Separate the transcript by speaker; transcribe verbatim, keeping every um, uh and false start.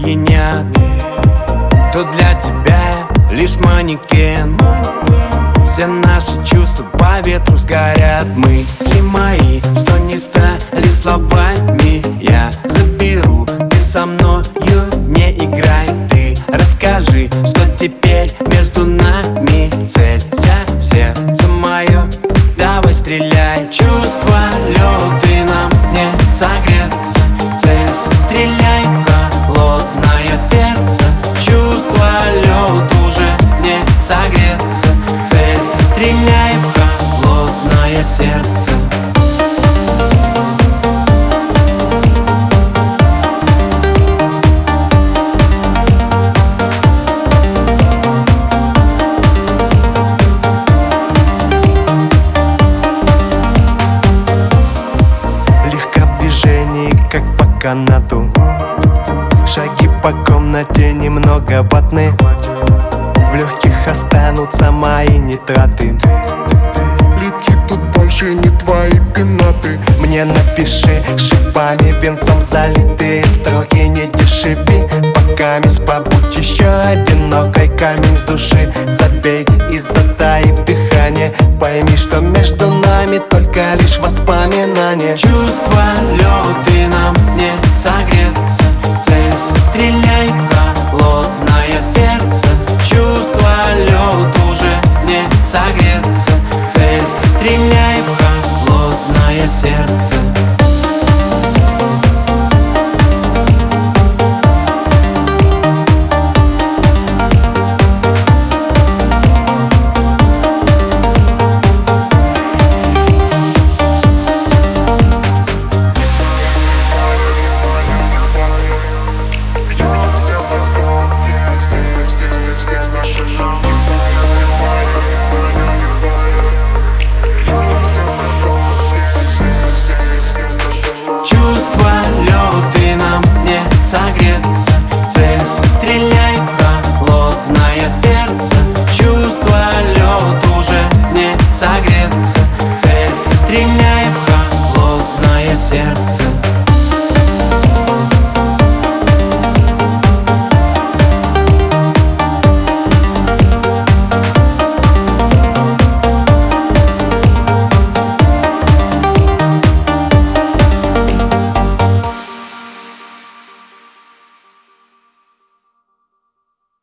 Speaker 1: пьянят, кто для тебя лишь манекен. Все наши чувства по ветру сгорят. Мысли мои, что не стали словами, я заберу. Ты со мною не играй. Ты расскажи, что теперь между нами. Целься в сердце мое, давай стреляй. Чувства лед, ты нам не согреться. Целься, стреляй в холодное сердце. Чувства лед, уже не согреться. Целься, стреляй в холодное сердце.
Speaker 2: Как по канату, шаги по комнате немного ватны. В легких останутся мои нитраты.
Speaker 3: Лети, тут больше не твои пенаты.
Speaker 2: Мне напиши шипами, венцом залитые строки. Не дешеви, пока мисс побудь еще одинокой. Камень с души забей и затаив дыхание. Пойми, что между нами только лишь воспоминания.
Speaker 1: Чувства лед, ты нам не согрет.